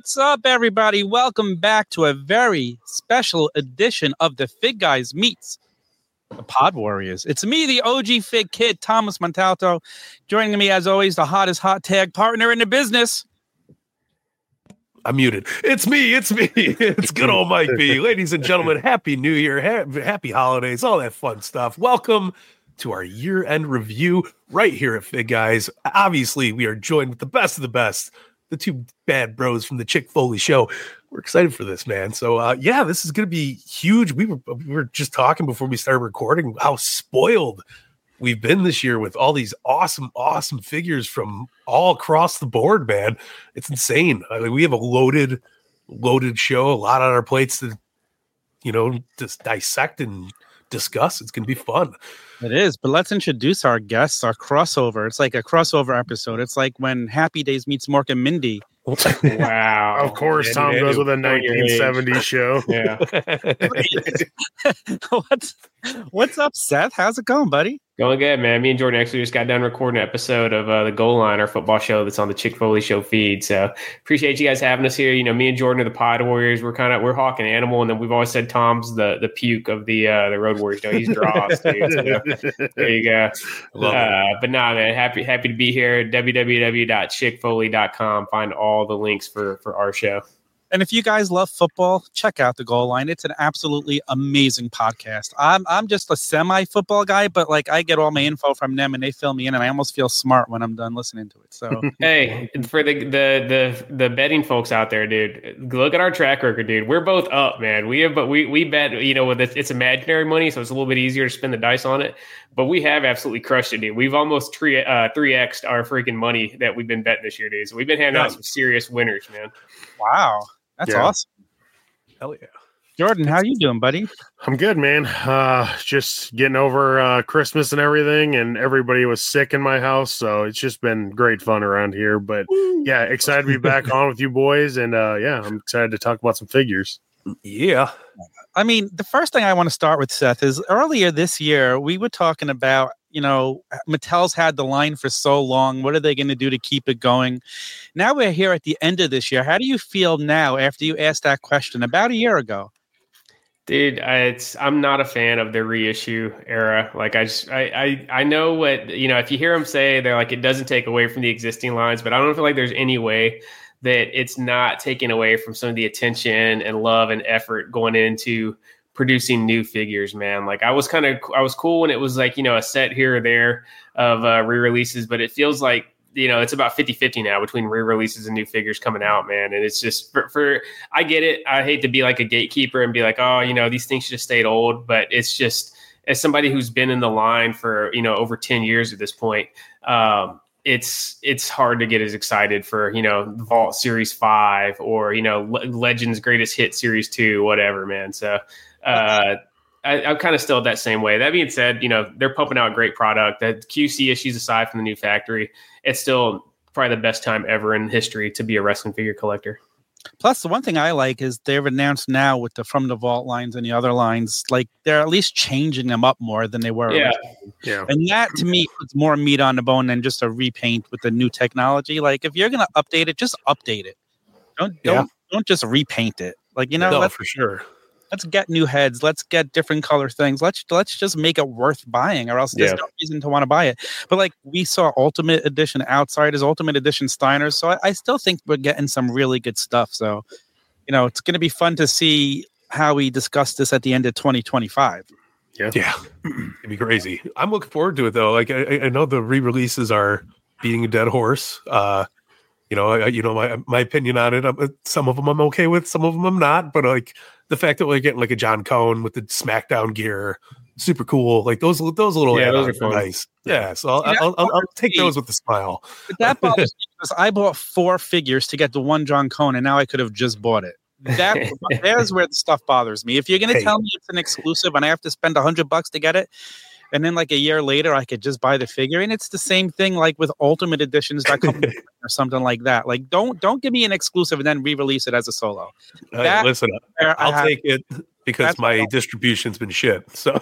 What's up, everybody? Welcome back to a very special edition of the Fig Guys Meets the Pod Warriors. It's me, the OG Fig Kid, Thomas Montalto. Joining me, as always, the hottest hot tag partner in the business. I'm muted. It's me. It's good old Mike B. Ladies and gentlemen, Happy New Year, happy holidays, all that fun stuff. Welcome to our year-end review right here at Fig Guys. Obviously, we are joined with the best of the best, the two bad bros from the Chick Foley Show. We're excited for this, man. So, this is going to be huge. We were just talking before we started recording how spoiled we've been this year with all these awesome figures from all across the board, man. It's insane. I mean, we have a loaded show, a lot on our plates to, just dissect and discuss. It's going to be fun. It is, but let's introduce our guests, our crossover. It's like a crossover episode. It's like when Happy Days meets Mork and Mindy. Wow. Of course, Tom goes with a 1970s show. Yeah. What's up, Seth? How's it going, buddy? Going good, man. Me and Jordan actually just got done recording an episode of the Goal Line, our football show that's on the Chick Foley Show feed. So appreciate you guys having us here. Me and Jordan are the Pod Warriors. We're Hawk and Animal, and then we've always said Tom's the puke of the Road Warriors. He's Dross, dude. So, there you go. But nah, man, happy to be here. www.chickfoley.com. Find all the links for our show. And if you guys love football, check out The Goal Line. It's an absolutely amazing podcast. I'm just a semi-football guy, but like I get all my info from them and they fill me in, and I almost feel smart when I'm done listening to it. So hey, for the betting folks out there, dude, look at our track record, dude. We're both up, man. We bet, with it's imaginary money, so it's a little bit easier to spin the dice on it. But we have absolutely crushed it, dude. We've almost 3x'd our freaking money that we've been betting this year, dude. So we've been handing out some serious winners, man. Wow. That's awesome. Hell yeah. Jordan, how you doing, buddy? I'm good, man. Just getting over Christmas and everything, and everybody was sick in my house, so it's just been great fun around here. But yeah, excited to be back on with you boys, and I'm excited to talk about some figures. Yeah. I mean, the first thing I want to start with, Seth, is earlier this year, we were talking about, Mattel's had the line for so long. What are they going to do to keep it going? Now we're here at the end of this year. How do you feel now after you asked that question about a year ago? Dude, I'm not a fan of the reissue era. Like I know what, if you hear them say, they're like, it doesn't take away from the existing lines, but I don't feel like there's any way that it's not taking away from some of the attention and love and effort going into producing new figures, man. Like I was cool when it was like, a set here or there of re-releases, but it feels like, it's about 50-50 now between re-releases and new figures coming out, man. And it's just I get it. I hate to be like a gatekeeper and be like, oh, these things should have stayed old, but it's just, as somebody who's been in the line for, over 10 years at this point, it's hard to get as excited for, Vault Series 5 or, Legends Greatest Hit Series 2, whatever, man. So, I'm kind of still that same way. That being said, they're pumping out great product. The QC issues aside from the new factory, it's still probably the best time ever in history to be a wrestling figure collector. Plus, the one thing I like is they've announced now with the From the Vault lines and the other lines, like they're at least changing them up more than they were. Yeah. And that to me puts more meat on the bone than just a repaint with the new technology. Like if you're going to update it, just update it. Don't just repaint it. Like, for sure. Let's get new heads. Let's get different color things. Let's just make it worth buying, or else there's no reason to want to buy it. But like we saw Ultimate Edition Outsiders, Ultimate Edition Steiners, so I still think we're getting some really good stuff. So, it's going to be fun to see how we discuss this at the end of 2025. Yeah, it'd be crazy. I'm looking forward to it though. Like I know the re-releases are beating a dead horse. My opinion on it. Some of them I'm okay with, some of them I'm not. But like the fact that we're getting like a John Cone with the SmackDown gear, super cool. Like those little add-ons are nice. Yeah, so I'll take those with a smile. But that bothers me because I bought 4 figures to get the one John Cone, and now I could have just bought it. There's where the stuff bothers me. If you're going to tell me it's an exclusive and I have to spend $100 to get it, and then like a year later, I could just buy the figure. And it's the same thing like with Ultimate Editions that come or something like that. Like don't give me an exclusive and then re-release it as a solo. Listen, I'll take it. because my distribution's been shit. So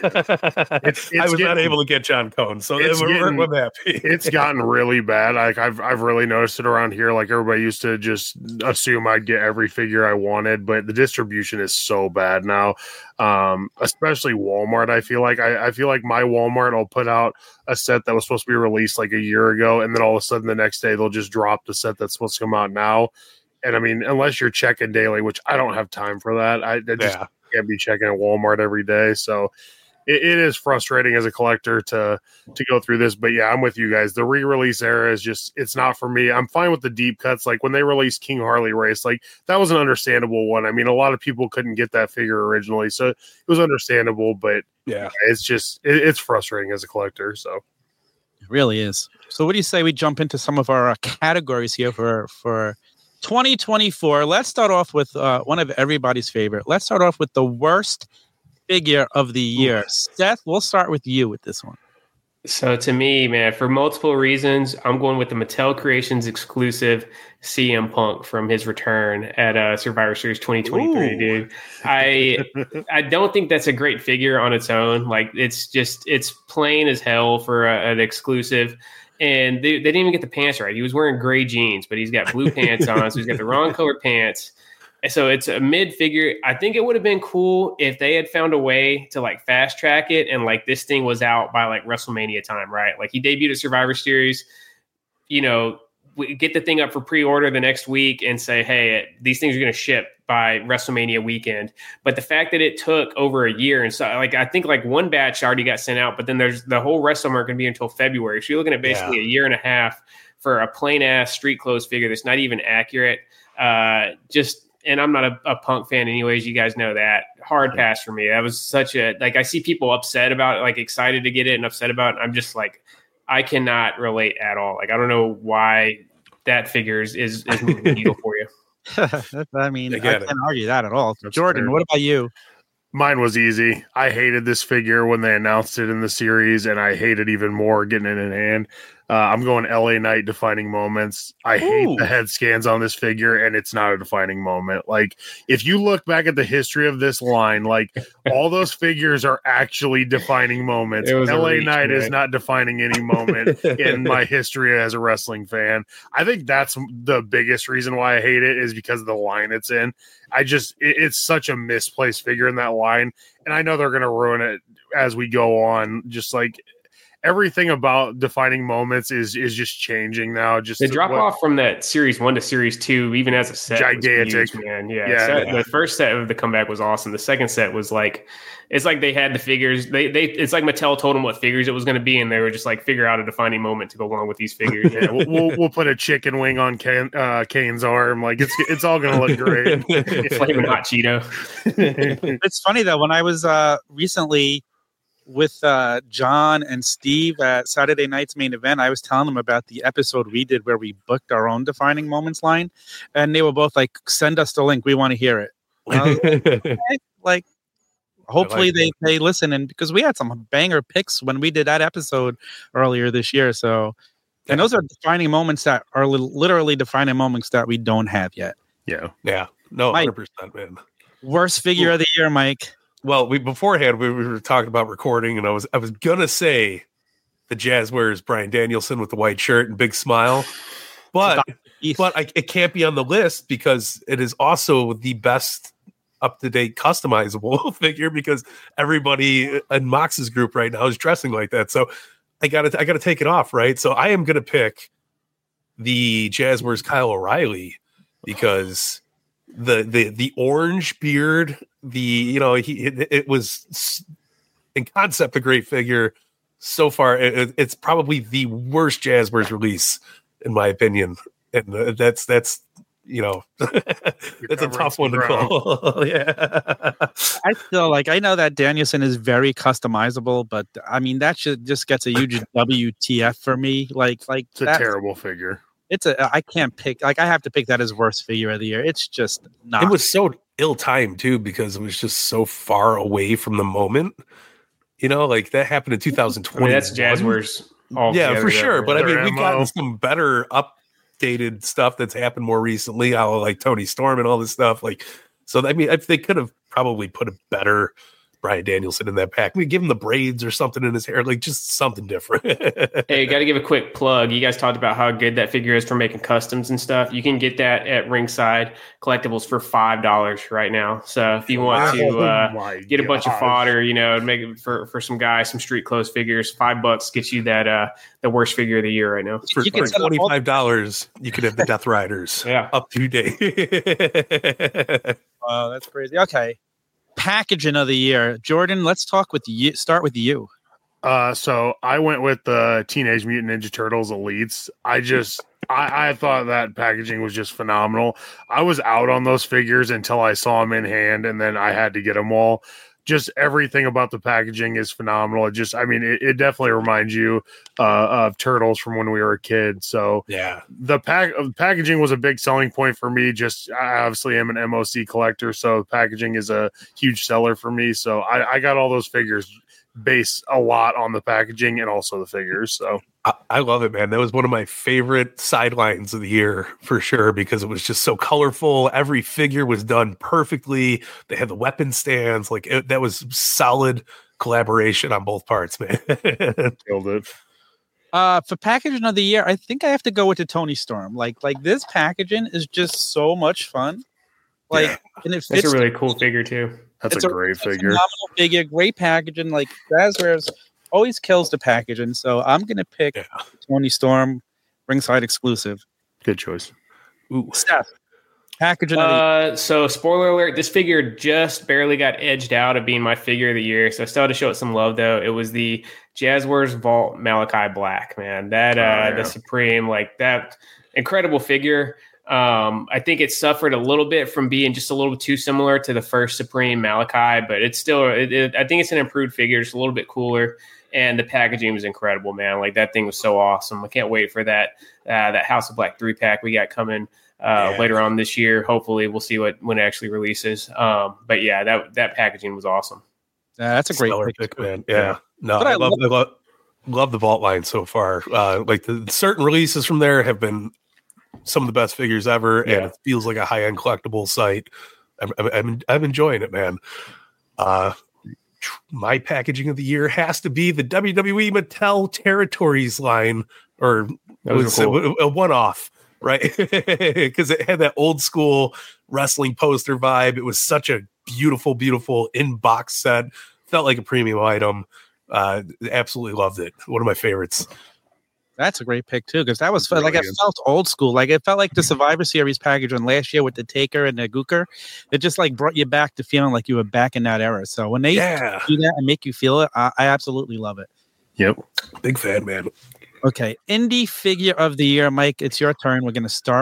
I was not able to get John Cone. So we're happy. It's gotten really bad. Like I've really noticed it around here. Like everybody used to just assume I'd get every figure I wanted, but the distribution is so bad now. Especially Walmart. I feel like my Walmart will put out a set that was supposed to be released like a year ago, and then all of a sudden the next day they'll just drop the set that's supposed to come out now. And I mean, unless you're checking daily, which I don't have time for that, I just can't be checking at Walmart every day. So it is frustrating as a collector to go through this. But yeah, I'm with you guys. The re-release era is just, it's not for me. I'm fine with the deep cuts. Like when they released King Harley Race, like that was an understandable one. I mean, a lot of people couldn't get that figure originally, so it was understandable. But yeah, it's just it's frustrating as a collector. So it really is. So what do you say we jump into some of our categories here for 2024. Let's start off with one of everybody's favorite. Let's start off with the worst figure of the year. Seth, we'll start with you with this one. So to me, man, for multiple reasons, I'm going with the Mattel Creations exclusive CM Punk from his return at Survivor Series 2023, Ooh. Dude. I don't think that's a great figure on its own. Like it's plain as hell for an exclusive. And they didn't even get the pants right. He was wearing gray jeans, but he's got blue pants on, so he's got the wrong colored pants. And so it's a mid figure. I think it would have been cool if they had found a way to like fast track it and like this thing was out by like WrestleMania time, right? Like he debuted at Survivor Series, you know, we get the thing up for pre-order the next week and say, hey, these things are going to ship by WrestleMania weekend. But the fact that it took over a year, and so like I think like one batch already got sent out, but then there's the whole rest of them are going to be until February. So you're looking at basically a year and a half for a plain ass street clothes figure that's not even accurate. And I'm not a Punk fan anyways. You guys know that. Hard pass for me. That was such a, like, I see people upset about it, like excited to get it and upset about it. I'm just like, I cannot relate at all. Like, I don't know why that figure is moving the needle for you. I mean, I can't argue that at all. That's Jordan, fair. What about you? Mine was easy. I hated this figure when they announced it in the series, and I hated even more getting it in hand. I'm going LA Knight defining moments. I hate the head scans on this figure, and it's not a defining moment. Like, if you look back at the history of this line, like, all those figures are actually defining moments. LA Knight is not defining any moment in my history as a wrestling fan. I think that's the biggest reason why I hate it is because of the line it's in. It's such a misplaced figure in that line, and I know they're going to ruin it as we go on. Just like everything about defining moments is just changing now. Just the drop off from that series 1 to series 2, even as a set, gigantic, huge, man. Yeah. The first set of the comeback was awesome. The second set was like, it's like they had the figures. It's like Mattel told them what figures it was going to be, and they were just like, figure out a defining moment to go along with these figures. Yeah, we'll put a chicken wing on Kane's arm. Like it's all going to look great. Flaming hot Cheeto. It's funny that when I was recently with John and Steve at Saturday Night's Main Event, I was telling them about the episode we did where we booked our own defining moments line, and they were both like, "Send us the link. We want to hear it." Like, hopefully they listen, and because we had some banger picks when we did that episode earlier this year. So, and those are defining moments that are literally defining moments that we don't have yet. Yeah. No, 100%, man. Worst figure of the year, Mike. Well, beforehand we were talking about recording, and I was gonna say the Jazzwares Bryan Danielson with the white shirt and big smile, but it can't be on the list because it is also the best up-to-date customizable figure because everybody in Mox's group right now is dressing like that. So I gotta take it off, right? So I am gonna pick the Jazzwares Kyle O'Reilly because the orange beard, it was in concept a great figure. So far, it's probably the worst Jazzwares release in my opinion, and that's that's a tough one to call. Yeah, I feel like I know that Danielson is very customizable, but I mean that just gets a huge WTF for me. Like it's a terrible figure. I can't pick. Like I have to pick that as worst figure of the year. It's just not. It was so ill-timed too because it was just so far away from the moment. Like that happened in 2020. I mean, that's Jazzwares. Yeah, for sure. But I mean, we've gotten some better updated stuff that's happened more recently. Like Tony Storm and all this stuff. Like, so I mean, if they could have probably put a better Bryan Danielson in that pack. We give him the braids or something in his hair, like just something different. Hey, got to give a quick plug. You guys talked about how good that figure is for making customs and stuff. You can get that at Ringside Collectibles for $5 right now. So if you want to get a bunch of fodder, make it for some guys, some street clothes figures, $5 gets you that the worst figure of the year right now. For $25, you could have the Death Riders. Up to date. Wow, that's crazy. Okay. Packaging of the year. Jordan, let's talk with you. Start with you. So I went with the Teenage Mutant Ninja Turtles Elites. I thought that packaging was just phenomenal. I was out on those figures until I saw them in hand, and then I had to get them all. Just everything about the packaging is phenomenal. It definitely reminds you of Turtles from when we were a kid. So yeah, the packaging was a big selling point for me. Just I obviously am an MOC collector, so packaging is a huge seller for me. So I got all those figures based a lot on the packaging and also the figures. So I love it, man. That was one of my favorite sidelines of the year for sure, because it was just so colorful. Every figure was done perfectly. They had the weapon stands. That was solid collaboration on both parts, man. Killed it. For packaging of the year, I think I have to go with the Tony Storm. Like this packaging is just so much fun. And it fits. That's a really cool figure too. That's a great figure. Phenomenal figure, great packaging. Like Jazwares always kills the packaging, so I'm gonna pick Tony Storm, Ringside exclusive. Good choice. Ooh, Steph, packaging. So spoiler alert: this figure just barely got edged out of being my figure of the year. So I still had to show it some love, though. It was the Jazwares Vault Malachi Black. Man, that the Supreme, that incredible figure. I think it suffered a little bit from being just a little bit too similar to the first Supreme Malachi, but it's still, I think it's an improved figure. It's a little bit cooler, and the packaging was incredible, man. That thing was so awesome. I can't wait for that House of Black 3-pack we got coming later on this year. Hopefully we'll see when it actually releases. But yeah, that packaging was awesome. That's a great pick, man. Yeah. No, I love the Vault line so far. The certain releases from there have been some of the best figures ever, and it feels like a high-end collectible site. I'm enjoying it, man. My packaging of the year has to be the WWE Mattel Territories line, or a one-off, right? Because it had that old school wrestling poster vibe. It was such a beautiful, beautiful in-box set. Felt like a premium item. Absolutely loved it. One of my favorites. That's a great pick too, because that was fun. It felt old school. It felt like the Survivor Series package on last year with the Taker and the Gooker. It just brought you back to feeling like you were back in that era. So when they do that and make you feel it, I absolutely love it. Yep, big fan, man. Okay, indie figure of the year, Mike. It's your turn. We're gonna start.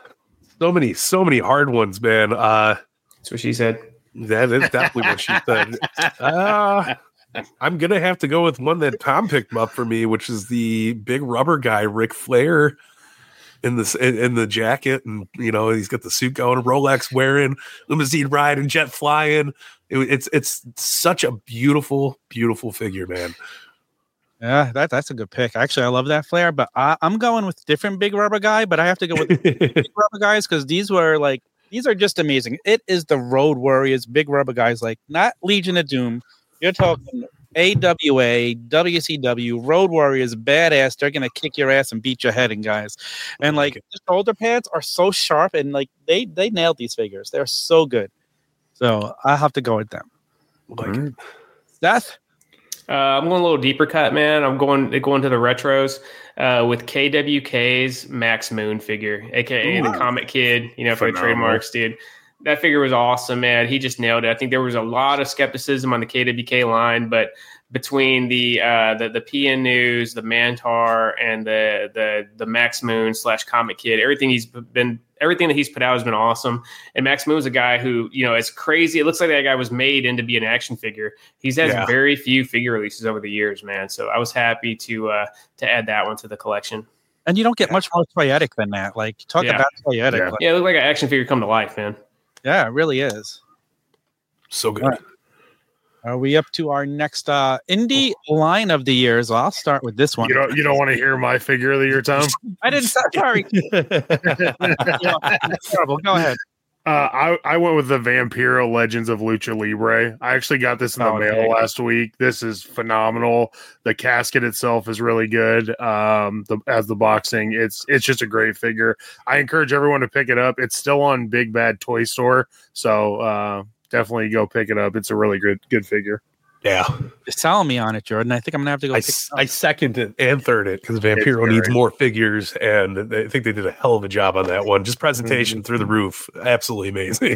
So many hard ones, man. That's what she said. That is definitely what she said. I'm going to have to go with one that Tom picked up for me, which is the big rubber guy, Ric Flair, in the jacket. And, he's got the suit going, Rolex wearing, limousine riding, jet flying. It's such a beautiful, beautiful figure, man. Yeah, that's a good pick. Actually, I love that Flair, but I'm going with different big rubber guy, but I have to go with big rubber guys because these are just amazing. It is the Road Warriors, big rubber guys, not Legion of Doom. You're talking AWA, WCW, Road Warriors, badass. They're going to kick your ass and beat your head in, guys. And, the shoulder pads are so sharp, and, they nailed these figures. They're so good. So, I have to go with them. Seth? I'm going a little deeper cut, man. I'm going to the retros with KWK's Max Moon figure, a.k.a. the Comet Kid, for the trademarks, dude. That figure was awesome, man. He just nailed it. I think there was a lot of skepticism on the KWK line, but between the PN News, the Mantar, and the Max Moon / Comet Kid, everything that he's put out has been awesome. And Max Moon's a guy who, it's crazy. It looks like that guy was made into be an action figure. He's had very few figure releases over the years, man. So I was happy to add that one to the collection. And you don't get much more toyetic than that. Talk about toyetic. Yeah, it looked like an action figure come to life, man. Yeah, it really is. So good. Right. Are we up to our next indie line of the year? So I'll start with this one. You don't want to hear my figure of the year, Tom? I didn't. Sorry. Terrible. Go ahead. I went with the Vampiro Legends of Lucha Libre. I actually got this in the mail last week. This is phenomenal. The casket itself is really good. As the boxing, it's just a great figure. I encourage everyone to pick it up. It's still on Big Bad Toy Store, so definitely go pick it up. It's a really good figure. Yeah, selling me on it, Jordan. I think I'm gonna have to go. I second it and third it because Vampiro needs more figures, and I think they did a hell of a job on that one. Just presentation through the roof, absolutely amazing.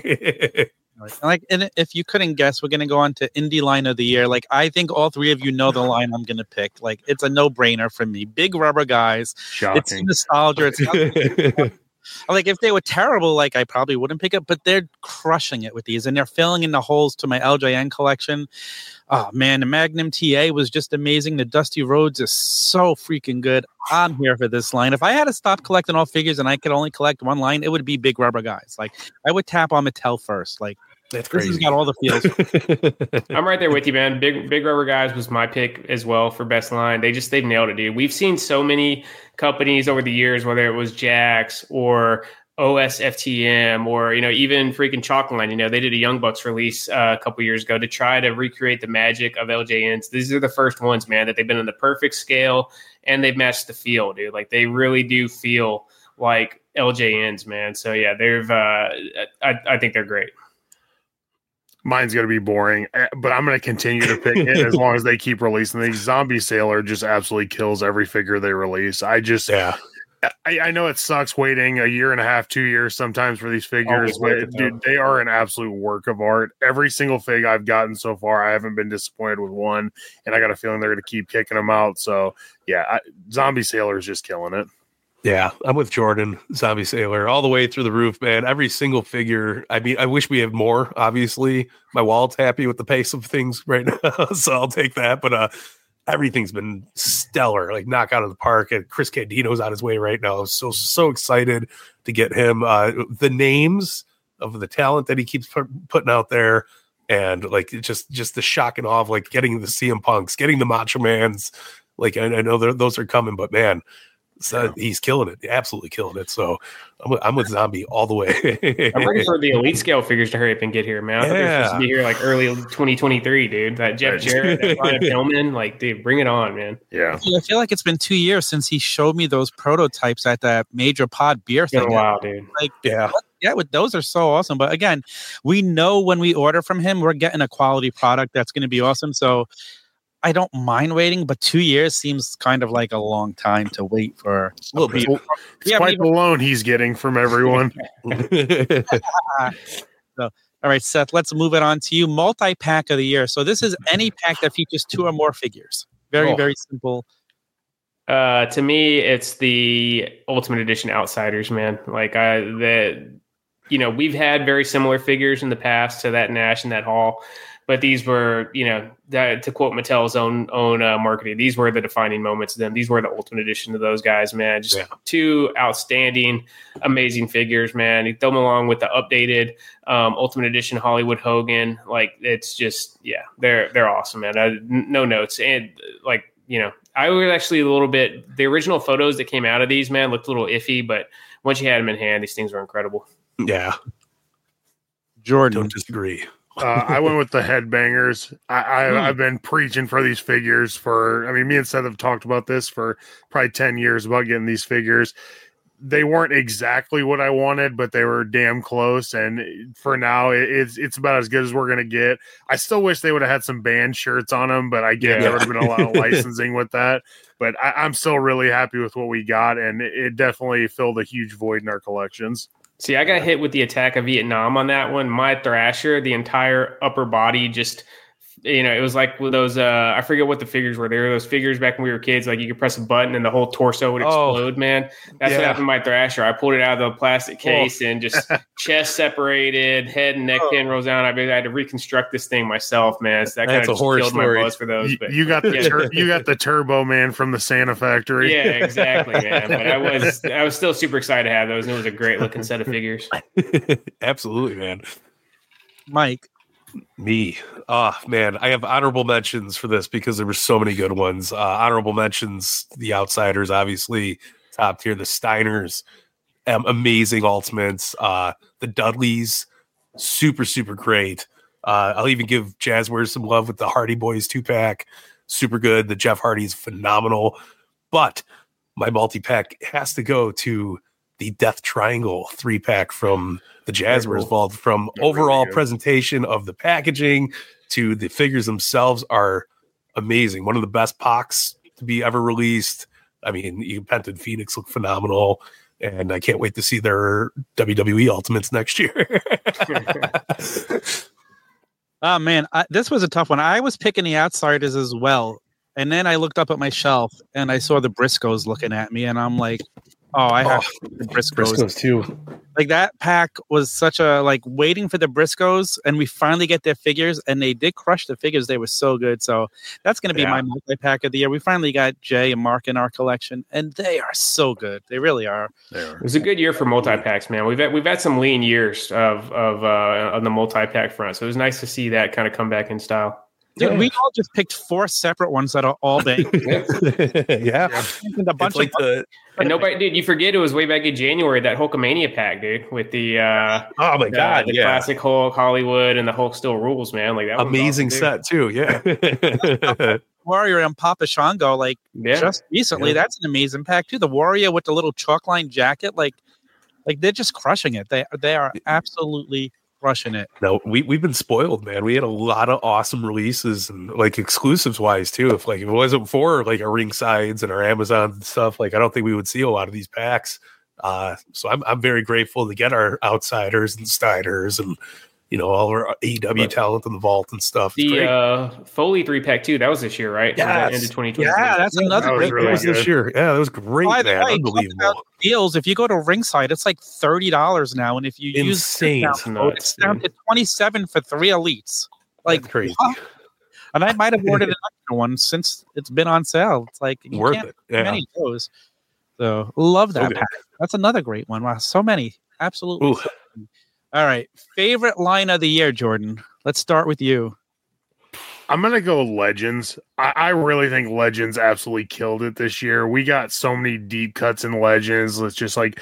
And if you couldn't guess, we're gonna go on to Indie Line of the Year. Like, I think all three of you know the line I'm gonna pick. Like, it's a no-brainer for me. Big Rubber Guys. Shocking. It's nostalgia. It's like, if they were terrible, like, I probably wouldn't pick it, but they're crushing it with these, and they're filling in the holes to my LJN collection. Oh man, the Magnum TA was just amazing. The Dusty Rhodes is so freaking good. I'm here for this line. If I had to stop collecting all figures and I could only collect one line, it would be Big Rubber Guys. Like, I would tap on Mattel first. Like, that's crazy. This has got all the feels. I'm right there with you, man. Big Rubber Guys was my pick as well for best line. They've nailed it, dude. We've seen so many companies over the years, whether it was Jax or OSFTM or, even freaking Chalkline. They did a Young Bucks release a couple years ago to try to recreate the magic of LJNs. These are the first ones, man, that they've been in the perfect scale and they've matched the feel, dude. Like, they really do feel like LJNs, man. So yeah, I think they're great. Mine's going to be boring, but I'm going to continue to pick it as long as they keep releasing these. Zombie Sailor just absolutely kills every figure they release. I know it sucks waiting a year and a half, 2 years sometimes for these figures, but dude, they are an absolute work of art. Every single fig I've gotten so far, I haven't been disappointed with one, and I got a feeling they're going to keep kicking them out. So yeah, Zombie Sailor is just killing it. Yeah, I'm with Jordan. Zombie Sailor all the way through the roof, man. Every single figure. I mean, I wish we had more. Obviously, my wallet's happy with the pace of things right now, so I'll take that. But everything's been stellar, like knock out of the park. And Chris Candino's on his way right now. So excited to get him. The names of the talent that he keeps putting out there, and like just the shock and awe of like getting the CM Punks, getting the Macho Mans. Like I know those are coming, but man. So he's killing it, absolutely killing it. So I'm with Zombie all the way. I'm ready for the elite scale figures to hurry up and get here, man. I thought they were supposed to be here like early 2023, dude. That Jeff Jarrett, that Ryan Pillman, like, dude, bring it on, man. Yeah, I feel like it's been 2 years since he showed me those prototypes at that Major Pod beer thing. Wow, dude. Like, with those are so awesome. But again, we know when we order from him, we're getting a quality product that's going to be awesome. So I don't mind waiting, but 2 years seems kind of like a long time to wait for. It's quite the loan he's getting from everyone. So, all right, Seth, let's move it on to you. Multi-pack of the year. So this is any pack that features 2 or more figures. Very simple. To me, it's the Ultimate Edition Outsiders, man. Like we've had very similar figures in the past to that Nash and that Hall. But these were, to quote Mattel's own marketing, these were the defining moments of them. These were the ultimate edition of those guys, man. Just 2 outstanding, amazing figures, man. You throw them along with the updated Ultimate Edition Hollywood Hogan. Like, it's just, they're awesome, man. No notes. And I was actually a little bit, the original photos that came out of these, man, looked a little iffy, but once you had them in hand, these things were incredible. Yeah. Jordan. Don't disagree. I went with the Headbangers. I've been preaching for these figures me and Seth have talked about this for probably 10 years about getting these figures. They weren't exactly what I wanted, but they were damn close. And for now, it's about as good as we're going to get. I still wish they would have had some band shirts on them, but I get there would have been a lot of licensing with that. But I'm still really happy with what we got, and it definitely filled a huge void in our collections. See, I got hit with the Attack of Vietnam on that one. My Thrasher, the entire upper body just, it was like those, I forget what the figures were. They were those figures back when we were kids, like you could press a button and the whole torso would explode, man. That's what happened to my Thrasher. I pulled it out of the plastic case and just chest separated, head and neck pin rolls down. I had to reconstruct this thing myself, man. So that kind of just killed my buzz for those. But you got the Turbo Man from the Santa Factory. Yeah, exactly, man. But I was still super excited to have those, and it was a great looking set of figures. Absolutely, man. Mike. Me. Man, I have honorable mentions for this because there were so many good ones. Honorable mentions, the Outsiders, obviously, top tier, the Steiners. amazing ultimates. The Dudleys, super, super great. I'll even give Jazzwares some love with the Hardy Boys 2-pack. Super good. The Jeff Hardy is phenomenal. But my multi-pack has to go to the Death Triangle 3-pack from the Jazzwares Vault. From overall presentation of the packaging to the figures themselves are amazing. One of the best packs to be ever released. I mean, Penta and Phoenix look phenomenal, and I can't wait to see their WWE Ultimates next year. Oh, man, this was a tough one. I was picking the Outsiders as well, and then I looked up at my shelf, and I saw the Briscoes looking at me, and I'm like, oh, I have the Briscoes too. Like, that pack was such a, like, waiting for the Briscoes, and we finally get their figures, and they did crush the figures. They were so good. So that's going to be my multi-pack of the year. We finally got Jay and Mark in our collection, and they are so good. They really are. It was a good year for multi-packs, man. We've had some lean years of on the multi-pack front, so it was nice to see that kind of come back in style. Dude, we all just picked 4 separate ones that are all big. Yeah. And a bunch of and nobody, dude, you forget it was way back in January, that Hulkamania pack, dude, with the the classic Hulk Hollywood and the Hulk Still Rules, man. Like, that was amazing awesome, set too. Yeah. Warrior and Papa Shango, like just recently, that's an amazing pack too. The Warrior with the little chalk line jacket, like they're just crushing it. They are absolutely crushing it. No, we've been spoiled, man. We had a lot of awesome releases and like exclusives wise too. If it wasn't for like our Ringsides and our Amazon and stuff, like I don't think we would see a lot of these packs. So I'm very grateful to get our Outsiders and Steiners and all our AEW talent in the vault and stuff. The Foley 3-pack too. That was this year, right? Yeah, end of 2020. Yeah, that's another that was great really this year. Yeah, that was great, man. Unbelievable deals. If you go to Ringside, it's like $30 now, and if you use code, it's down to $27 for 3 elites. Like, that's crazy. What? And I might have ordered an extra one since it's been on sale. It's like you worth can't it. Yeah. many of those. So love that pack. That's another great one. Wow, so many. Absolutely. So many. All right. Favorite line of the year, Jordan. Let's start with you. I'm going to go Legends. I really think Legends absolutely killed it this year. We got so many deep cuts in Legends. It's just like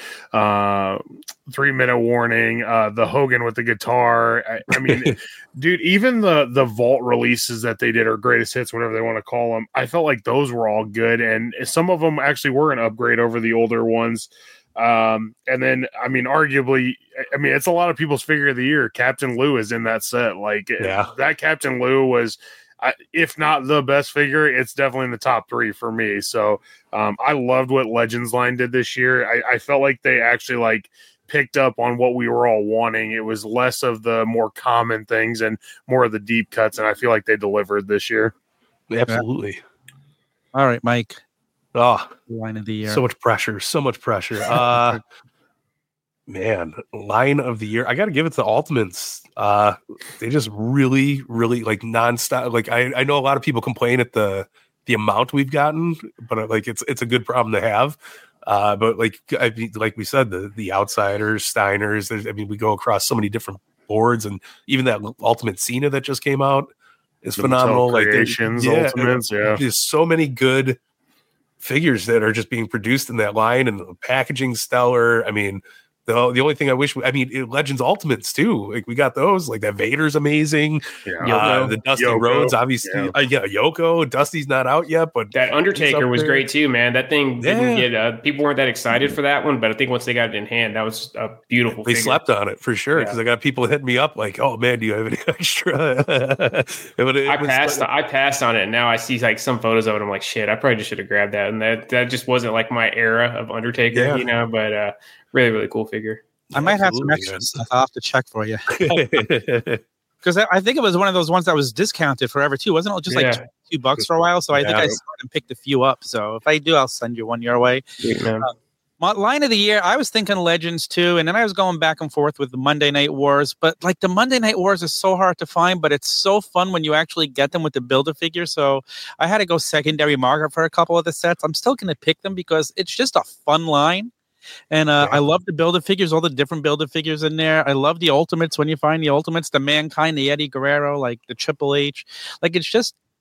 3-minute warning, the Hogan with the guitar. I mean, dude, even the Vault releases that they did, or greatest hits, whatever they want to call them, I felt like those were all good. And some of them actually were an upgrade over the older ones. And then, I mean, arguably, it's a lot of people's figure of the year. Captain Lou is in that set. Like, that Captain Lou was, if not the best figure, it's definitely in the top 3 for me. So, I loved what Legends line did this year. I felt like they actually like picked up on what we were all wanting. It was less of the more common things and more of the deep cuts. And I feel like they delivered this year. Absolutely. All right, Mike. Oh, line of the year. So much pressure. Man, line of the year. I got to give it to Ultimates. They just really, really like nonstop. Like I know a lot of people complain at the amount we've gotten, but like it's a good problem to have. But like we said, the Outsiders, Steiners. We go across so many different boards, and even that Ultimate Cena that just came out is phenomenal. Like Ultimates, there's so many good figures that are just being produced in that line, and the packaging stellar. I mean, the only thing I wish, Legends Ultimates too. Like we got those. Like that Vader's amazing. The Dusty Rhodes, obviously. Yoko. Dusty's not out yet, but that Undertaker was great too, man. That thing didn't get. People weren't that excited for that one, but I think once they got it in hand, that was a beautiful. They slept on it for sure, because I got people hitting me up like, "Oh man, do you have any extra?" I passed on it, and now I see like some photos of it. I'm like, shit, I probably just should have grabbed that, and that just wasn't like my era of Undertaker, But really, really cool figure. I might have some extra stuff. I'll have to check for you. Because I think it was one of those ones that was discounted forever too. Wasn't it just like $2 for a while? So I think I started and picked a few up. So if I do, I'll send you one your way. My line of the year, I was thinking Legends too. And then I was going back and forth with the Monday Night Wars. But like the Monday Night Wars is so hard to find, but it's so fun when you actually get them with the Build-A-Figure. So I had to go secondary market for a couple of the sets. I'm still going to pick them because it's just a fun line. And I love the Build-A-Figures, all the different Build-A-Figures in there. I love the Ultimates when you find the Ultimates, the Mankind, the Eddie Guerrero, like the Triple H. Like it's just,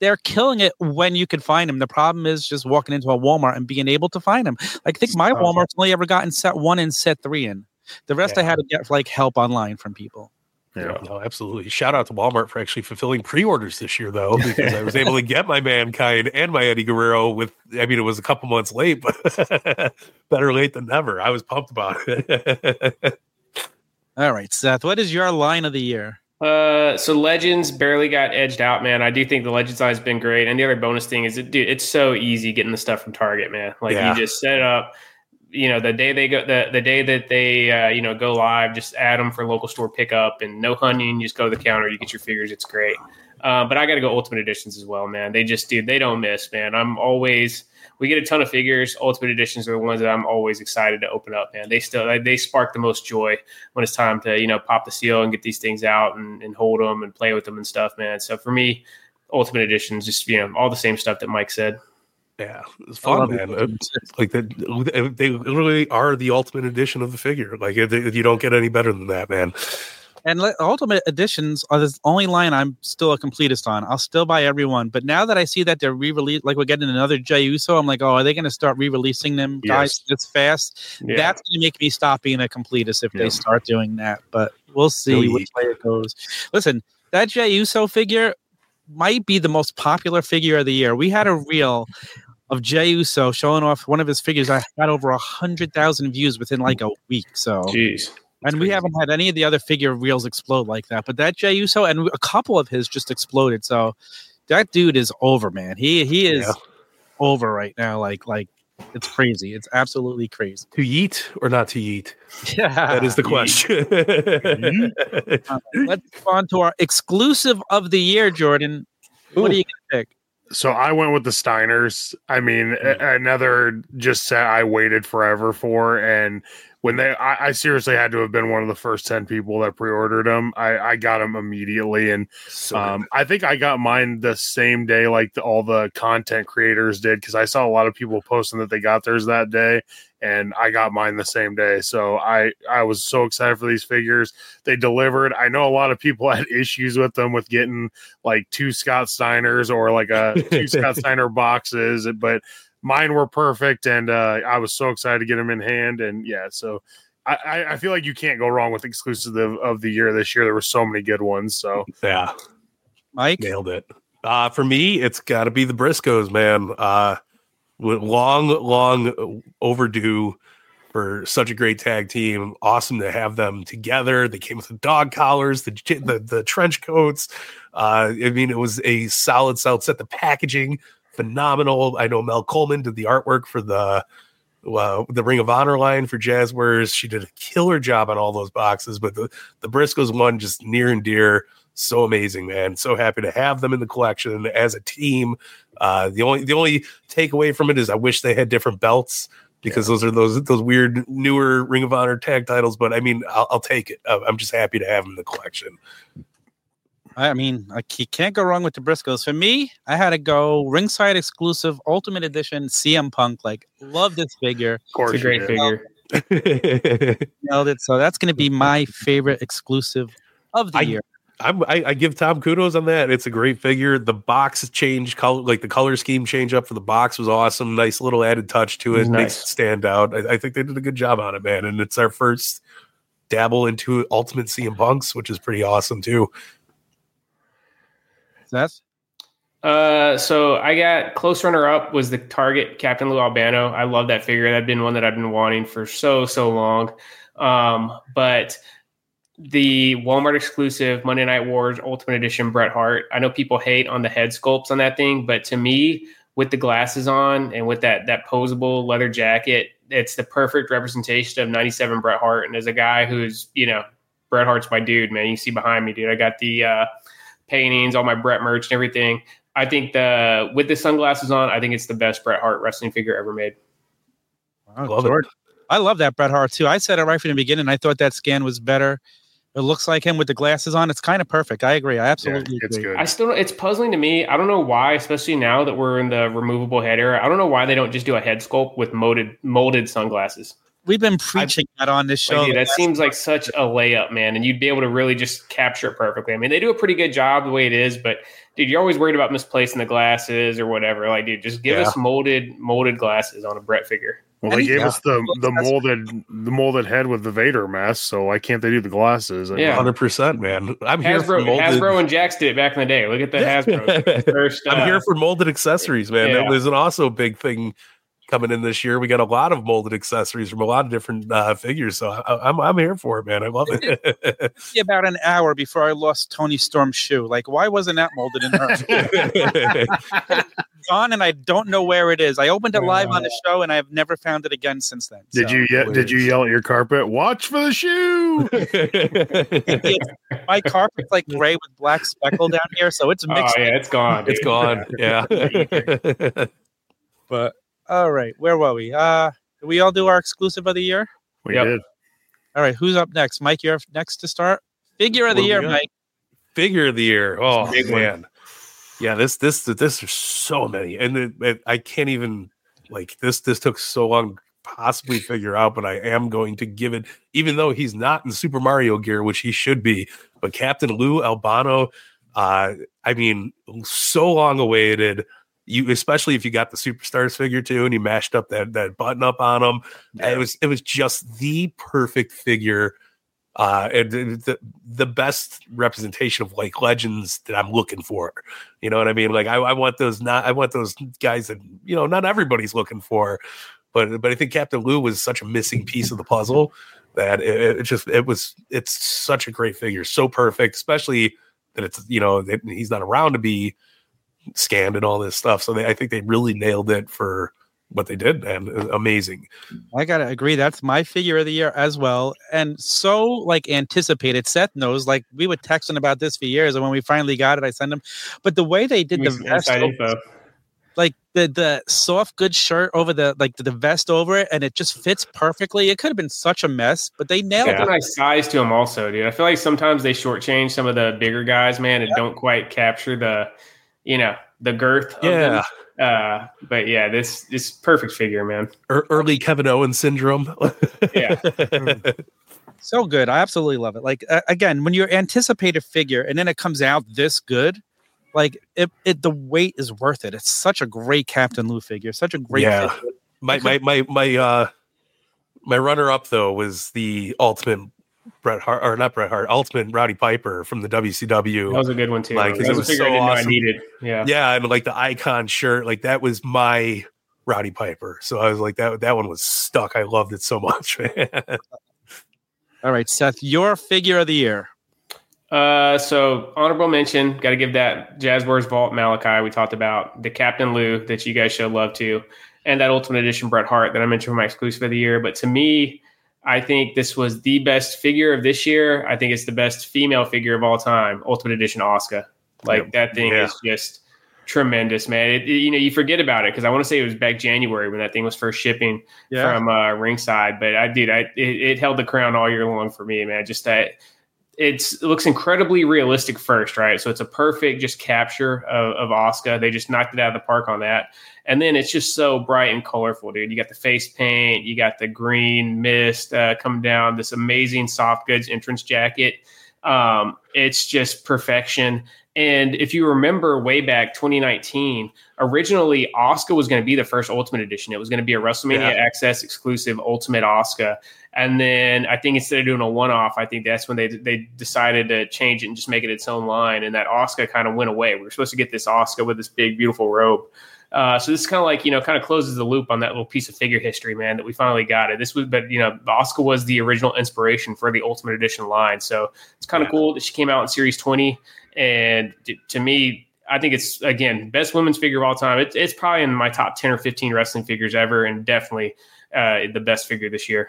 they're killing it when you can find them. The problem is just walking into a Walmart and being able to find them. Like, I think my Walmart's only ever gotten set 1 and set 3 in. The rest I had to get like help online from people. Yeah, no, absolutely. Shout out to Walmart for actually fulfilling pre-orders this year, though, because I was able to get my Mankind and my Eddie Guerrero it was a couple months late, but better late than never. I was pumped about it. All right, Seth, what is your line of the year? So Legends barely got edged out, man. I do think the Legends line has been great. And the other bonus thing is, it's so easy getting the stuff from Target, man. Like, you just set it up. The day they go, the day that they, go live, just add them for local store pickup and no hunting. You just go to the counter, you get your figures. It's great. But I got to go Ultimate Editions as well, man. They just, they don't miss, man. We get a ton of figures. Ultimate Editions are the ones that I'm always excited to open up, man. They spark the most joy when it's time to, pop the seal and get these things out and hold them and play with them and stuff, man. So for me, Ultimate Editions, just, all the same stuff that Mike said. Yeah, it's fun, man. Like they literally are the ultimate edition of the figure. Like you don't get any better than that, man. And Ultimate Editions are the only line I'm still a completist on. I'll still buy everyone, but now that I see that they're re-released, like we're getting another Jey Uso, I'm like, oh, are they going to start re-releasing them, guys, this fast? Yeah. That's going to make me stop being a completist if they start doing that. But we'll see which way it goes. Listen, that Jey Uso figure might be the most popular figure of the year. We had a reel of Jey Uso showing off one of his figures. I got over 100,000 views within like a week. So, jeez. And we haven't had any of the other figure reels explode like that. But that Jey Uso and a couple of his just exploded. So that dude is over, man. He is over right now. Like it's crazy. It's absolutely crazy. To yeet or not to yeet? Yeah, that is the question. Let's move on to our exclusive of the year, Jordan. What are you going to pick? So I went with the Steiners. I mean, another just set I waited forever for. And when I seriously had to have been one of the first 10 people that pre-ordered them. I got them immediately. And I think I got mine the same day, like all the content creators did, because I saw a lot of people posting that they got theirs that day. And I got mine the same day. So I was so excited for these figures. They delivered. I know a lot of people had issues with them with getting like 2 Scott Steiners or like 2 Scott Steiner boxes, but mine were perfect. And I was so excited to get them in hand. And so I feel like you can't go wrong with exclusive of the year this year. There were so many good ones. So yeah, Mike nailed it. For me, it's got to be the Briscoes, man. Long overdue for such a great tag team. Awesome to have them together. They came with the dog collars, the trench coats. I mean, it was a solid set. The packaging, phenomenal. I know Mel Coleman did the artwork for the Ring of Honor line for Jazzwares. She did a killer job on all those boxes, but the Briscoes one just near and dear. So amazing, man. So happy to have them in the collection as a team. The only takeaway from it is I wish they had different belts, because those are those weird newer Ring of Honor tag titles. But I mean, I'll take it. I'm just happy to have them in the collection. I mean, you can't go wrong with the Briscoes. For me, I had to go ringside exclusive Ultimate Edition CM Punk. Like, love this figure. Of course, it's a great figure. Nailed it. So that's going to be my favorite exclusive of the year. I give Tom kudos on that. It's a great figure. The box change color, like the color scheme change up for the box was awesome. Nice little added touch to it. Makes it stand out. I think they did a good job on it, man. And it's our first dabble into Ultimate CM Punks, which is pretty awesome too. Seth? So I got close runner up was the Target Captain Lou Albano. I love that figure. That's been one that I've been wanting for so long. But the Walmart exclusive Monday Night Wars Ultimate Edition Bret Hart. I know people hate on the head sculpts on that thing, but to me, with the glasses on and with that posable leather jacket, it's the perfect representation of 97 Bret Hart. And as a guy who's, Bret Hart's my dude, man. You see behind me, dude. I got the paintings, all my Bret merch and everything. I think with the sunglasses on, I think it's the best Bret Hart wrestling figure ever made. Wow, love it. I love that Bret Hart too. I said it right from the beginning. I thought that scan was better. It looks like him with the glasses on. It's kind of perfect. I agree. I absolutely agree. Good. It's puzzling to me. I don't know why, especially now that we're in the removable head era. I don't know why they don't just do a head sculpt with molded sunglasses. We've been preaching that on this show. Dude, that seems like such a layup, man. And you'd be able to really just capture it perfectly. I mean, they do a pretty good job the way it is, but dude, you're always worried about misplacing the glasses or whatever. Like, dude, just give us molded glasses on a Brett figure. Well, they gave us the molded head with the Vader mask, so why can't they do the glasses? 100%, man. I'm here for molded. Hasbro and Jax did it back in the day. Look at the Hasbro. First, I'm here for molded accessories, man. Yeah. There's an also big thing coming in this year. We got a lot of molded accessories from a lot of different figures, so I'm here for it, man. I love it. About an hour before I lost Tony Storm's shoe. Like, why wasn't that molded in her? Gone, and I don't know where it is. I opened it live on the show, and I've never found it again since then. Did you yell at your carpet? Watch for the shoe. My carpet's like gray with black speckle down here, so it's mixed. Oh yeah, it's gone. It's gone. Yeah. But all right, where were we? Did we all do our exclusive of the year? We did. All right, who's up next? Mike, you're next to start. Figure of the year, Mike. Figure of the year. Oh man. Yeah, this there's so many, and I can't even this took so long to possibly figure out, but I am going to give it, even though he's not in Super Mario gear, which he should be. But Captain Lou Albano, I mean, so long awaited. You, especially if you got the Superstars figure too, and you mashed up that button up on him. Yeah. It was just the perfect figure. And the best representation of like legends that I'm looking for, you know what I mean? Like I want those guys that, you know, not everybody's looking for, but I think Captain Lou was such a missing piece of the puzzle that it's such a great figure. So perfect, especially that it's, you know, that he's not around to be scanned and all this stuff. So I think they really nailed it for what they did, and amazing. I gotta agree. That's my figure of the year as well, and so like anticipated. Seth knows. Like we were texting about this for years, and when we finally got it, I sent him. But the way they did the vest, like the soft good shirt over the vest over it, and it just fits perfectly. It could have been such a mess, but they nailed it. A nice size to him, also, dude. I feel like sometimes they shortchange some of the bigger guys, man, and don't quite capture the, you know, the girth. Of them. But yeah, this perfect figure, man. Early Kevin Owens syndrome. Yeah. So good. I absolutely love it. Like again, when you anticipate a figure and then it comes out this good, like it the weight is worth it. It's such a great Captain Lou figure. Such a great figure. My runner up though was the ultimate Ultimate Rowdy Piper from the WCW. That was a good one too. Like, it was so awesome. I needed. Yeah, and like the icon shirt, like that was my Rowdy Piper. So I was like, that one was stuck. I loved it so much, man. All right, Seth, your figure of the year. So honorable mention, got to give that Jazzwares Vault Malachi we talked about, the Captain Lou that you guys showed love to, and that Ultimate Edition Bret Hart that I mentioned for my exclusive of the year. But to me, I think this was the best figure of this year. I think it's the best female figure of all time, Ultimate Edition Asuka. Like that thing is just tremendous, man. You forget about it because I want to say it was back January when that thing was first shipping from ringside. But it held the crown all year long for me, man. Just that it looks incredibly realistic first, right? So it's a perfect just capture of Asuka. They just knocked it out of the park on that. And then it's just so bright and colorful, dude. You got the face paint, you got the green mist coming down, this amazing soft goods entrance jacket. It's just perfection. And if you remember way back 2019, originally Asuka was going to be the first Ultimate Edition. It was going to be a WrestleMania Access exclusive Ultimate Asuka. And then I think instead of doing a one-off, I think that's when they decided to change it and just make it its own line. And that Asuka kind of went away. We were supposed to get this Asuka with this big, beautiful robe. So this is kind of like, kind of closes the loop on that little piece of figure history, man, that we finally got it. Asuka was the original inspiration for the Ultimate Edition line. So it's kind of cool that she came out in Series 20. And to me, I think it's, again, best women's figure of all time. It's probably in my top 10 or 15 wrestling figures ever, and definitely the best figure this year.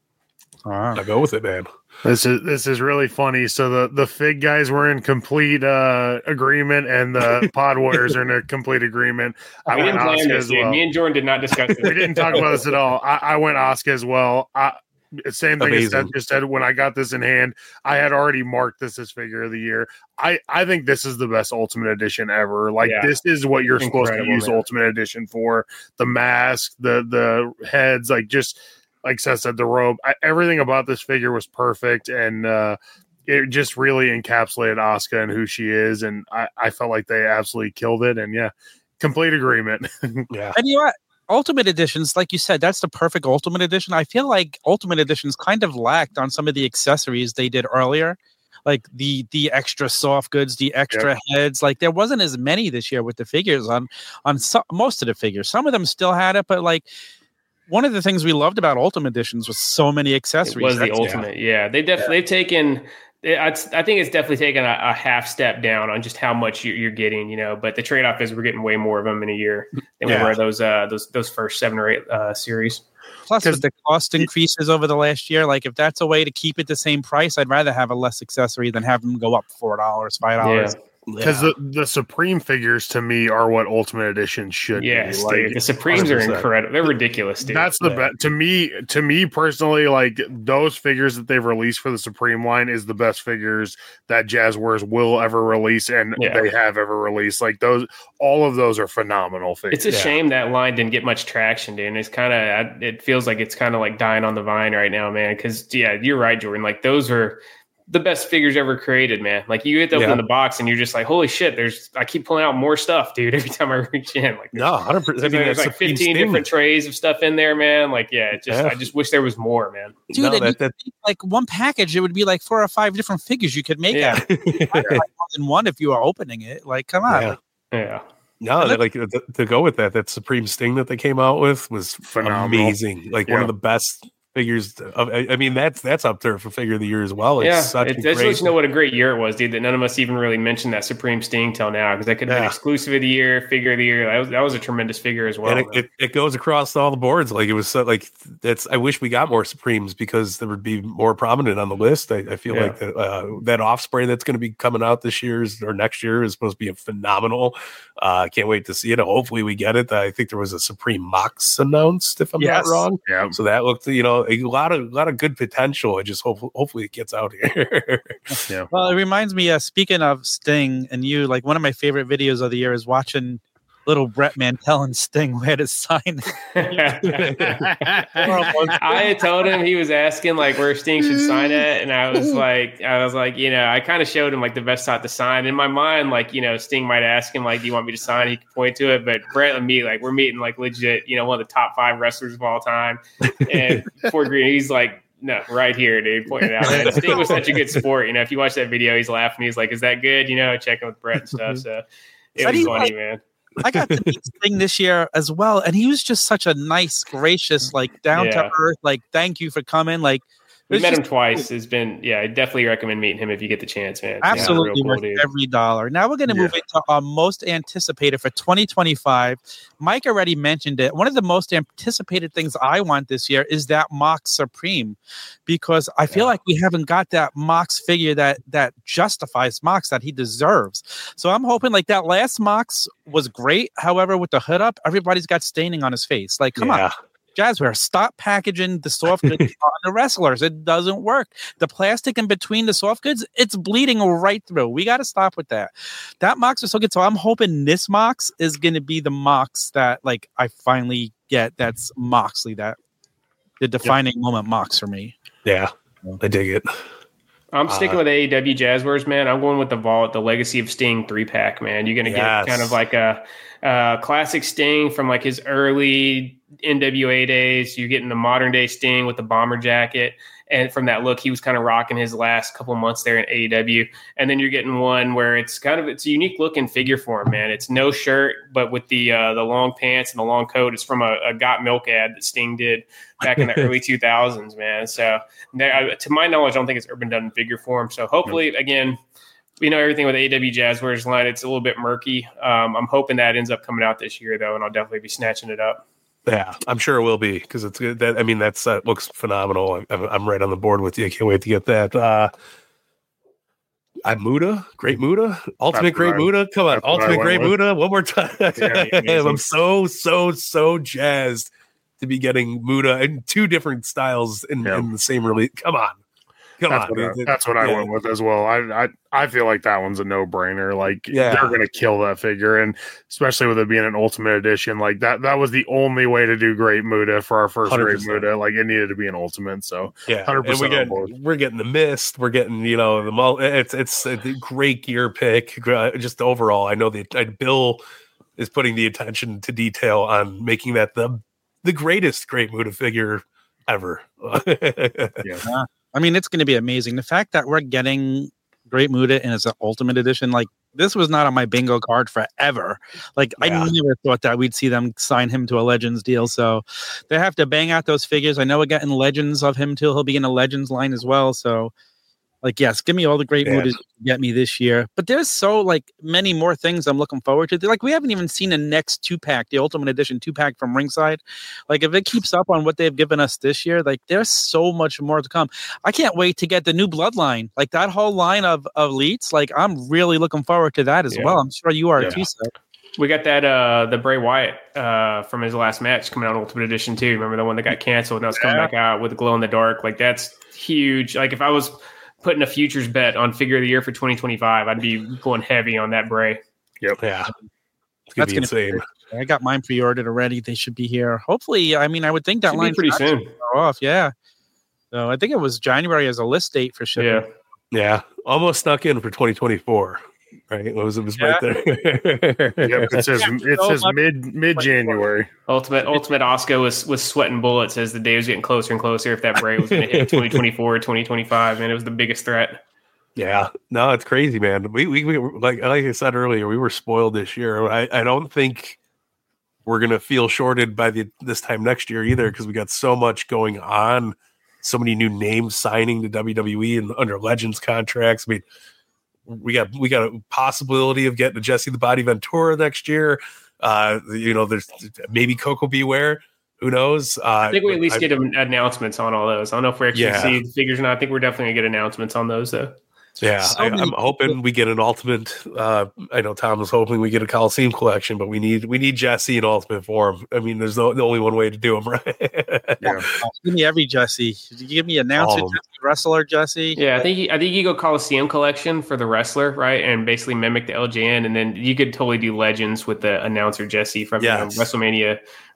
I go with it, man. This is really funny. So the Fig guys were in complete agreement, and the Pod Warriors are in a complete agreement. I went Asuka as well. Me and Jordan did not discuss this. We didn't talk about this at all. I went Asuka as well. Same thing as Seth just said. When I got this in hand, I had already marked this as figure of the year. I think this is the best Ultimate Edition ever. Like, this is what you're supposed to use Ultimate Edition for. The mask, the heads, like, just like Seth said, the robe, everything about this figure was perfect, and it just really encapsulated Asuka and who she is, and I felt like they absolutely killed it, and yeah, complete agreement. Yeah. And you know what? Ultimate editions, like you said, that's the perfect Ultimate edition. I feel like Ultimate editions kind of lacked on some of the accessories they did earlier, like the extra soft goods, the extra heads. Like there wasn't as many this year with the figures on most of the figures. Some of them still had it, but like one of the things we loved about Ultimate editions was so many accessories. It was the Ultimate, they've taken. I think it's definitely taken a half step down on just how much you're getting, you know. But the trade off is we're getting way more of them in a year than we were those first 7 or 8 series. Plus, with the cost increases over the last year, like if that's a way to keep it the same price, I'd rather have a less accessory than have them go up $4, $5. Because the Supreme figures to me are what Ultimate Edition should be. Like, dude, the Supremes 100%. Are incredible. They're ridiculous, dude. That's the best to me personally. Like those figures that they've released for the Supreme line is the best figures that Jazzwares will ever release, and they have ever released. Like those, all of those are phenomenal figures. It's a shame that line didn't get much traction, dude. And it's kind of, it feels like it's kind of like dying on the vine right now, man. Because you're right, Jordan. Like those are the best figures ever created, man. Like you get to open the box and you're just like, holy shit, I keep pulling out more stuff, dude, every time I reach in. Like, no, 100%. There's like 15 different trays of stuff in there, man. Like, I just wish there was more, man. Dude, like one package, it would be like 4 or 5 different figures you could make out of it. Like more than one if you were opening it. Like, come on. No, like to go with that Supreme Sting that they came out with was phenomenal. Amazing. Like one of the best figures I mean that's up there for figure of the year as well. It's just lets you know what a great year it was, dude, that none of us even really mentioned that Supreme Sting till now, because that could have been exclusive of the year, figure of the year. That was a tremendous figure as well. And it goes across all the boards. Like it was so, like that's I wish we got more Supremes because there would be more prominent on the list. I feel like that Osprey that's going to be coming out this year or next year is supposed to be phenomenal. Can't wait to see it. Hopefully we get it. I think there was a Supreme Mox announced, if I'm not wrong. Yeah. So that looked, a lot of good potential. I just hopefully it gets out here. Well, it reminds me, speaking of Sting and you, like one of my favorite videos of the year is watching little Brett Mantell and Sting where to sign. I had told him, he was asking like where Sting should sign at, and I was like, I kind of showed him like the best spot to sign. In my mind, like, Sting might ask him like, do you want me to sign? He could point to it, but Brett and me, like, we're meeting like legit, one of the top 5 wrestlers of all time. And Fort Greene, he's like, no, right here, dude, pointing it out. And Sting was such a good sport. If you watch that video, he's laughing. He's like, is that good? Checking with Brett and stuff. So it was funny, man. I got to meet Sting this year as well, and he was just such a nice, gracious, like down to earth, like thank you for coming. Like we met him twice. Cool. It's been I definitely recommend meeting him if you get the chance, man. Absolutely worth every dollar. Now we're going to move into our most anticipated for 2025. Mike already mentioned it. One of the most anticipated things I want this year is that Mox Supreme, because I feel like we haven't got that Mox figure that justifies Mox that he deserves. So I'm hoping like that last Mox was great. However, with the hood up, everybody's got staining on his face. Like, come on. Jazzware, stop packaging the soft goods on the wrestlers. It doesn't work. The plastic in between the soft goods, it's bleeding right through. We got to stop with that. That Mox was so good. So I'm hoping this Mox is going to be the Mox that like I finally get. That's Moxley, that the defining moment Mox for me. Yeah, I dig it. I'm sticking with AEW Jazzwares, man. I'm going with the Vault, the Legacy of Sting 3-pack, man. You're going to get kind of like a classic Sting from like his early NWA days. You're getting the modern day Sting with the bomber jacket. And from that look, he was kind of rocking his last couple months there in AEW. And then you're getting one where it's a unique looking figure for him, man. It's no shirt, but with the long pants and the long coat. It's from a Got Milk ad that Sting did back in the early 2000s, man. So to my knowledge, I don't think it's ever been done in figure form. So hopefully, again, everything with AEW Jazzwares line, it's a little bit murky. I'm hoping that ends up coming out this year, though, and I'll definitely be snatching it up. Yeah, I'm sure it will be because it's good. That looks phenomenal. I'm right on the board with you. I can't wait to get that. Muda, Great Muda, Ultimate Great Muda. Come on, Ultimate Great Muda. One more time. I'm so jazzed to be getting Muda in 2 different styles in the same release. Come on. That's what I went with as well. I feel like that one's a no-brainer. Like they're going to kill that figure, and especially with it being an Ultimate Edition, like that was the only way to do Great Muta for our first 100%. Great Muta. Like it needed to be an Ultimate. So 100%. We're getting the Mist. We're getting it's a great gear pick. Just overall, I know that Bill is putting the attention to detail on making that the greatest Great Muta figure ever. Yeah. I mean, it's going to be amazing. The fact that we're getting Great Muta and it's an Ultimate Edition, like this was not on my bingo card forever. Like I never thought that we'd see them sign him to a Legends deal. So they have to bang out those figures. I know we're getting Legends of him too. He'll be in a Legends line as well. So like, yes, give me all the Great Mutas you can get me this year. But there's so like many more things I'm looking forward to. Like we haven't even seen the next 2-pack, the Ultimate Edition 2-pack from Ringside. Like if it keeps up on what they've given us this year, like there's so much more to come. I can't wait to get the new Bloodline. Like that whole line of elites. Like I'm really looking forward to that as well. I'm sure you are too, Seth. We got that the Bray Wyatt from his last match coming out on Ultimate Edition too. Remember the one that got canceled? Now it's coming back out with the glow in the dark. Like that's huge. Like if I was putting a futures bet on figure of the year for 2025, I'd be going heavy on that Bray. Yep. Yeah. It's going to be insane. I got mine pre-ordered already. They should be here. Hopefully, I mean, I would think that line pretty soon off. Yeah. So I think it was January as a list date for shipping. Yeah. Almost snuck in for 2024. Right? It was right there. It says mid January. Ultimate Oscar was sweating bullets as the day was getting closer and closer. If that Bray was going to hit 2024 or 2025, and it was the biggest threat. Yeah, no, it's crazy, man. We like I said earlier, we were spoiled this year. I don't think we're going to feel shorted by this time next year either, because we got so much going on, so many new names signing to WWE and under Legends contracts. I mean, we got a possibility of getting a Jesse the Body Ventura next year. There's maybe Coco Beware. Who knows? I think we at least get announcements on all those. I don't know if we actually see the figures or not. I think we're definitely going to get announcements on those, though. Yeah, I'm hoping we get an Ultimate. I know Tom was hoping we get a Coliseum collection, but we need Jesse in Ultimate form. I mean, there's the only one way to do them, right? Give me every Jesse. Give me announcer Jesse, wrestler Jesse. Yeah, I think you go Coliseum collection for the wrestler, right, and basically mimic the LJN, and then you could totally do Legends with the announcer Jesse from WrestleMania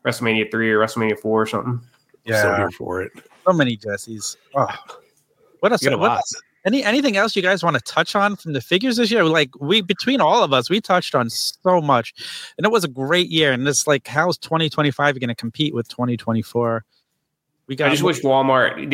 3 or WrestleMania 4 or something. Yeah, so here for it. So many Jessies. Oh, what else? Anything else you guys want to touch on from the figures this year? Like between all of us, we touched on so much, and it was a great year. And it's like, how's 2025 going to compete with 2024? I just wish Walmart,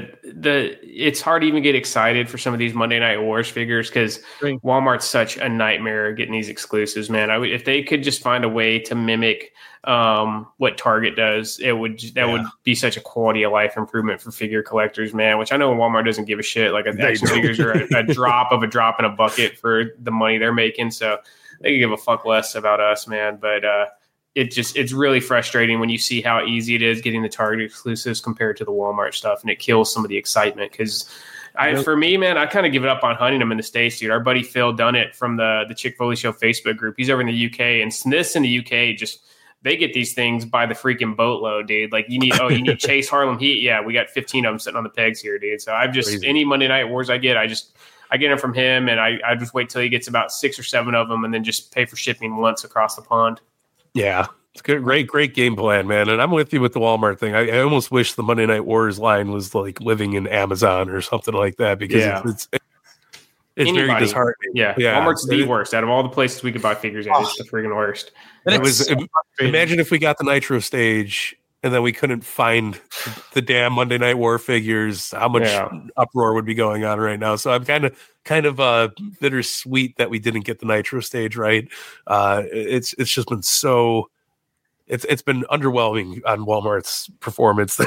it's hard to even get excited for some of these Monday Night Wars figures because Walmart's such a nightmare getting these exclusives, man. If they could just find a way to mimic what Target does, would be such a quality of life improvement for figure collectors, man, which I know Walmart doesn't give a shit. Like action figures are a drop in a bucket for the money they're making. So they can give a fuck less about us, man. But, it's really frustrating when you see how easy it is getting the Target exclusives compared to the Walmart stuff, and it kills some of the excitement. Because for me, man, I kind of give it up on hunting them in the States, dude. Our buddy Phil Dunnett from the Chick Foley Show Facebook group, he's over in the UK, and this in the UK they get these things by the freaking boatload, dude. Like you need Chase Harlem Heat. Yeah, we got 15 of them sitting on the pegs here, dude. So I've just any Monday Night Wars I get them from him, and I just wait till he gets about 6 or 7 of them, and then just pay for shipping once across the pond. Yeah, it's good. Great game plan, man. And I'm with you with the Walmart thing. I almost wish the Monday Night Wars line was like living in Amazon or something like that, because it's very disheartening. Yeah, Walmart's the worst out of all the places we could buy figures at. It's the freaking worst. Imagine if we got the Nitro stage and then we couldn't find the damn Monday Night War figures, how much uproar would be going on right now. So I'm kind of bittersweet that we didn't get the Nitro stage right. It's just been so it's been underwhelming on Walmart's performance.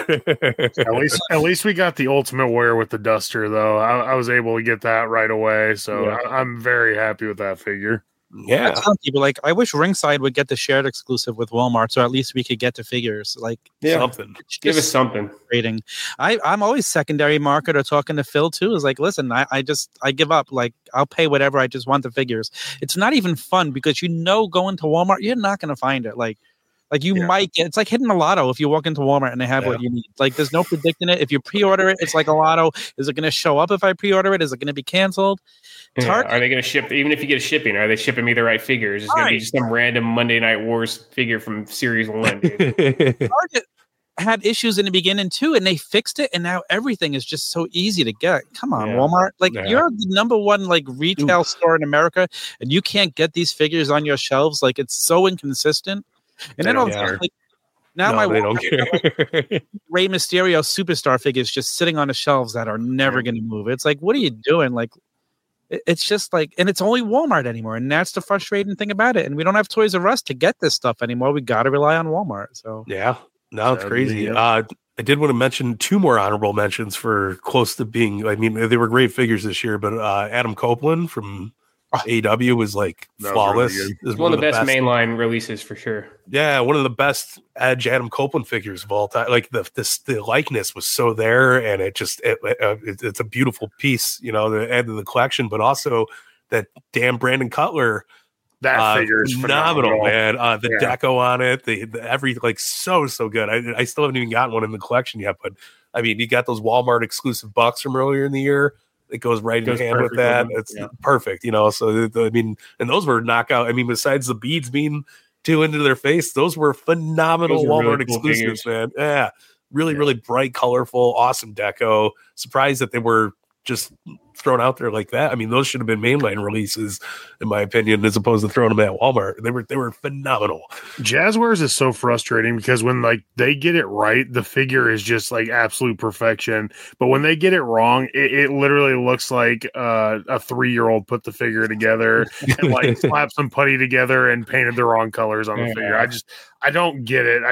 at least we got the Ultimate Warrior with the Duster though. I was able to get that right away, so I'm very happy with that figure. Yeah, I tell people, like, I wish Ringside would get the shared exclusive with Walmart, so at least we could get the figures. Like, something. Give us something. Rating. I'm always secondary market or talking to Phil too. Is like, listen, I give up. Like, I'll pay whatever. I just want the figures. It's not even fun because going to Walmart, you're not going to find it. Like, Like you might get, it's like hitting a lotto if you walk into Walmart and they have what you need. Like there's no predicting it. If you pre-order it, it's like a lotto. Is it going to show up if I pre-order it? Is it going to be canceled? Are they going to ship, even if you get a shipping, are they shipping me the right figure? Is it going to be just some random Monday Night Wars figure from Series 1? Target had issues in the beginning too, and they fixed it, and now everything is just so easy to get. Come on, Walmart. Like you're the number one like retail store in America, and you can't get these figures on your shelves. Like it's so inconsistent. And then like now they don't care. Like, Rey Mysterio superstar figures just sitting on the shelves that are never going to move. It's like, what are you doing? Like, it's just like, and it's only Walmart anymore, and that's the frustrating thing about it. And we don't have Toys R Us to get this stuff anymore. We got to rely on Walmart. So it's crazy. I did want to mention 2 more honorable mentions for close to being. I mean, they were great figures this year, but Adam Copeland from AEW was like flawless. Really one of the best mainline releases for sure. Yeah, one of the best Edge Adam Copeland figures of all time. Like the likeness was so there, and it's a beautiful piece, you know, the end of the collection. But also that damn Brandon Cutler, that figure is phenomenal, man. The deco on it, the every like so good. I still haven't even gotten one in the collection yet, but I mean, you got those Walmart exclusive bucks from earlier in the year. It goes right in hand with that. It's perfect, you know. So I mean, and those were knockout. I mean, besides the beads being too into their face, those were phenomenal Walmart really cool exclusives, man. Yeah, really bright, colorful, awesome deco. Surprised that they were just thrown out there like that. I mean, those should have been mainline releases, in my opinion, as opposed to throwing them at Walmart. They were phenomenal. Jazzwares is so frustrating because when like they get it right, the figure is just like absolute perfection. But when they get it wrong, it literally looks like a 3-year-old put the figure together and like slapped some putty together and painted the wrong colors on the figure. I don't get it.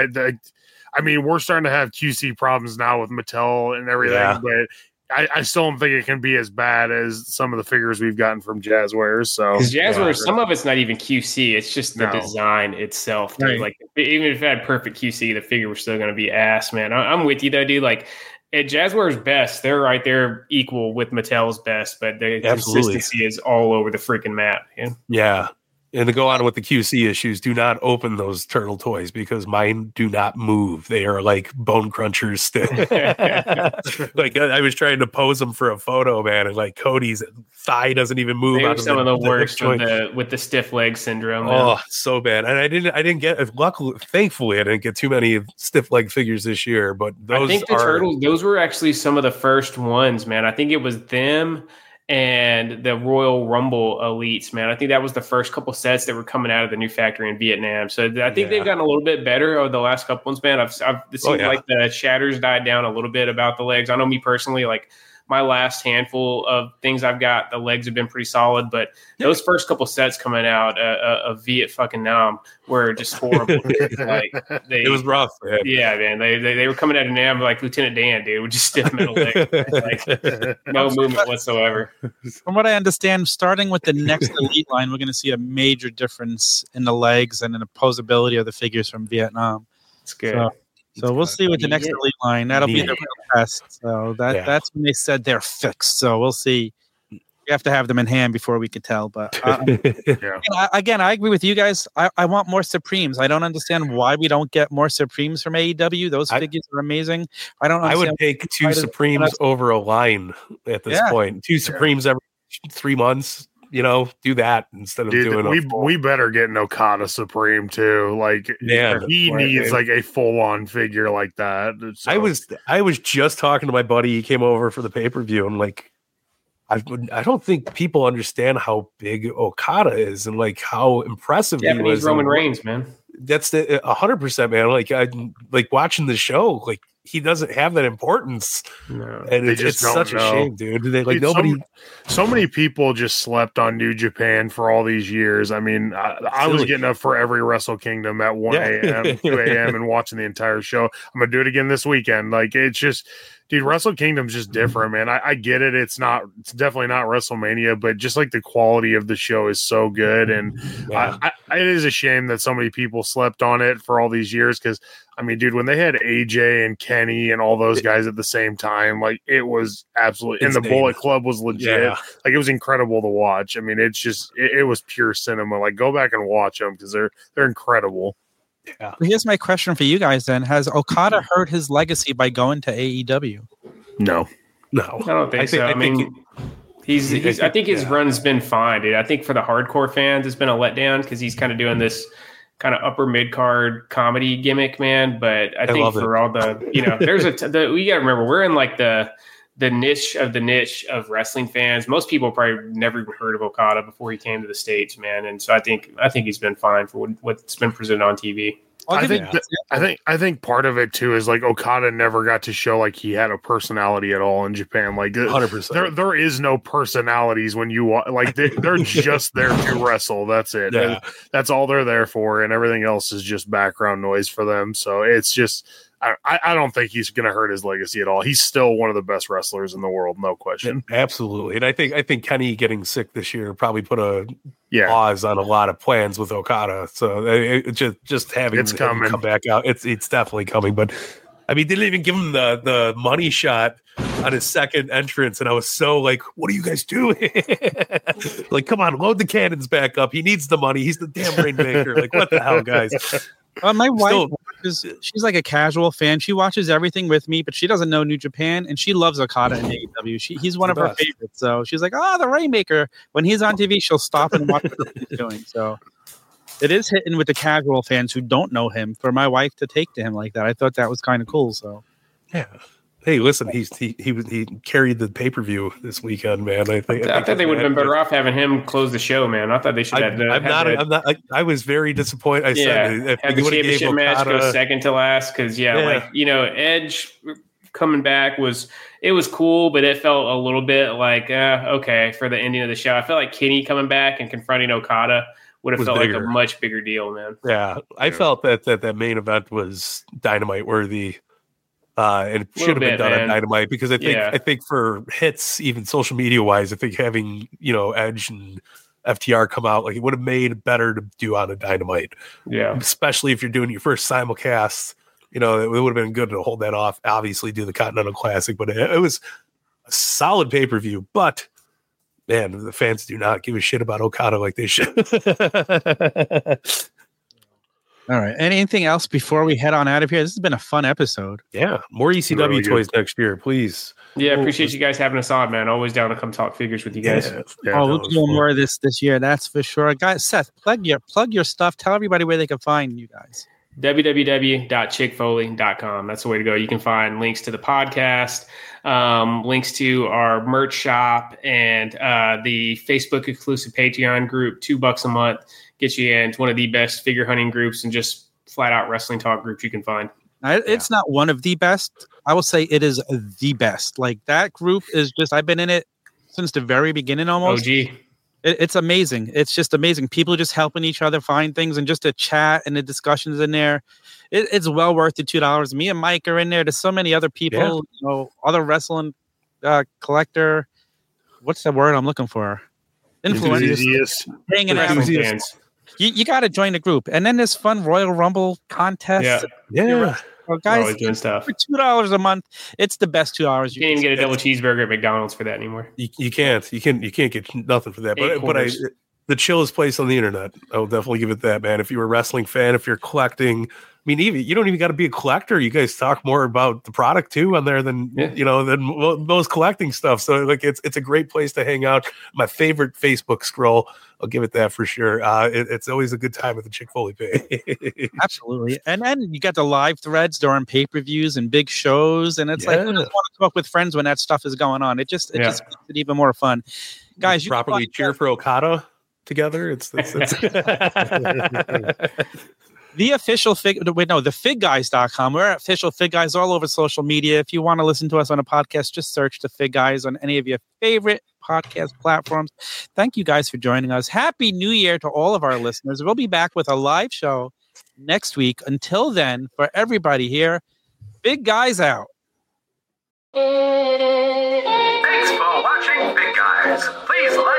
I mean, we're starting to have QC problems now with Mattel and everything, but I still don't think it can be as bad as some of the figures we've gotten from Jazzwares. So Jazzwares, some of it's not even QC; it's just the design itself. Dude. Like even if it had perfect QC, the figure was still going to be ass, man. I'm with you though, dude. Like at Jazzwares' best, they're right there equal with Mattel's best, but the consistency is all over the freaking map. Yeah. And to go on with the QC issues, do not open those turtle toys because mine do not move. They are like bone crunchers still. Like I was trying to pose them for a photo, man, and like Cody's thigh doesn't even move. They were some of the worst with the stiff leg syndrome. Man. Oh, so bad. And I didn't get. Luckily, thankfully, I didn't get too many stiff leg figures this year. But those, I think the turtles, those were actually some of the first ones, man. I think it was them and the Royal Rumble Elites, man. I think that was the first couple sets that were coming out of the new factory in Vietnam. So I think they've gotten a little bit better over the last couple ones, man. It seems like the shatters died down a little bit about the legs. I know me personally, like my last handful of things I've got, the legs have been pretty solid, but those first couple sets coming out of Viet fucking Nam were just horrible. Like it was rough, man. Yeah, man. They were coming out of Nam like Lieutenant Dan, dude, with just stiff metal legs, like no movement whatsoever. From what I understand, starting with the next Elite line, we're going to see a major difference in the legs and in the posability of the figures from Vietnam. It's good. So we'll see with the next Elite line. That'll be the real test. So that's when they said they're fixed. So we'll see. We have to have them in hand before we could tell. But again, I agree with you guys. I want more Supremes. I don't understand why we don't get more Supremes from AEW. Those figures are amazing. I would take 2 Supremes over a line at this point. 2 Supremes every 3 months. You know, do that instead of doing. We better get an Okada Supreme too. Like, he needs like a full on figure like that. So. I was just talking to my buddy. He came over for the pay-per-view. I'm like, I don't think people understand how big Okada is and like how impressive he was. Roman Reigns, man. That's 100%, man. Like I like watching the show. Like he doesn't have that importance, and it's such a shame, dude. Nobody. So many people just slept on New Japan for all these years. I mean, I was getting up for every Wrestle Kingdom at 1 a.m., 2 a.m., and watching the entire show. I'm gonna do it again this weekend. Like it's just. Dude, Wrestle Kingdom's just different, man. I get it. It's definitely not WrestleMania, but just like the quality of the show is so good. And it is a shame that so many people slept on it for all these years. Cause I mean, dude, when they had AJ and Kenny and all those guys at the same time, like it was absolutely, and the Bullet Club was legit. Yeah. Like it was incredible to watch. I mean, it's just, it was pure cinema. Like go back and watch them. Cause they're incredible. Yeah. Here's my question for you guys then. Has Okada hurt his legacy by going to AEW? No. I don't think so. I mean, I think his run's been fine, dude. I think for the hardcore fans, it's been a letdown because he's kind of doing this kind of upper mid card comedy gimmick, man. But I think for all the, there's we got to remember we're in like the niche of wrestling fans. Most people probably never even heard of Okada before he came to the States, man. And so I think he's been fine for what's been presented on TV. I think part of it too is like Okada never got to show like he had a personality at all in Japan. Like 100%. There is no personalities when you like they're just there to wrestle. That's it. Yeah. That's all they're there for, and everything else is just background noise for them. So it's just I don't think he's going to hurt his legacy at all. He's still one of the best wrestlers in the world, no question. Absolutely, and I think Kenny getting sick this year probably put a pause on a lot of plans with Okada. So just having it's coming. Come back out, it's definitely coming. But I mean, they didn't even give him the money shot on his second entrance, and I was so like, "What are you guys doing? Like, come on, load the cannons back up. He needs the money. He's the damn rainmaker. Like, what the hell, guys?" My wife, she's like a casual fan. She watches everything with me, but she doesn't know New Japan, and she loves Okada and AEW. He's one of her favorites. So she's like, the Rainmaker. When he's on TV, she'll stop and watch what he's doing. So it is hitting with the casual fans who don't know him. For my wife to take to him like that, I thought that was kind of cool. So yeah. Hey, listen, he carried the pay-per-view this weekend, man. I think they would have been better off having him close the show, man. I thought they should have. I'm not. I was very disappointed. I said if had the championship match go second to last because Edge coming back was cool, but it felt a little bit like okay for the ending of the show. I felt like Kenny coming back and confronting Okada would have felt bigger. Like a much bigger deal, man. Yeah, I felt that main event was Dynamite worthy. And it should have been done on Dynamite because I think for hits, even social media wise, I think having Edge and FTR come out, like it would have made it better to do on a Dynamite. Yeah, especially if you're doing your first simulcast, it would have been good to hold that off. Obviously, do the Continental Classic, but it was a solid pay per view. But man, the fans do not give a shit about Okada like they should. All right. Anything else before we head on out of here? This has been a fun episode. Yeah. More ECW really toys next year, please. Yeah. Appreciate you guys having us on, man. Always down to come talk figures with you guys. We'll do more of this year. That's for sure. Guys, Seth, plug your stuff. Tell everybody where they can find you guys. www.chickfoley.com. That's the way to go. You can find links to the podcast, links to our merch shop, and the Facebook exclusive Patreon group. $2 a month gets you in. It's one of the best figure hunting groups and just flat out wrestling talk groups you can find. It's not one of the best. I will say it is the best. Like that group is just, I've been in it since the very beginning almost. OG. It's amazing. It's just amazing. People just helping each other find things and just a chat and the discussions in there. It's well worth the $2. Me and Mike are in there. There's so many other people, other wrestling collector. What's the word I'm looking for? Influencers. Hanging out. You got to join the group. And then this fun Royal Rumble contest. Yeah. Well, guys, doing stuff. For $2 a month, it's the best 2 hours. You can't even get a double cheeseburger at McDonald's for that anymore. You can't. You can't get nothing for that. But the chillest place on the internet. I will definitely give it that, man. If you're a wrestling fan, if you're collecting, I mean, even you don't even got to be a collector. You guys talk more about the product too on there than than most collecting stuff. So like it's a great place to hang out. My favorite Facebook scroll. I'll give it that for sure. It's always a good time at the Chick Foley page. Absolutely. And then you got the live threads during pay-per-views and big shows. And it's like, you just want to come up with friends when that stuff is going on. It just makes it even more fun. Guys, you properly cheer for Okada together. It's the official the figguys.com. We're at official Fig Guys all over social media. If you want to listen to us on a podcast, just search the Fig Guys on any of your favorite podcast platforms. Thank you guys for joining us. Happy New Year to all of our listeners. We'll be back with a live show next week. Until then, for everybody here, Big Guys out. Thanks for watching Big Guys. Please like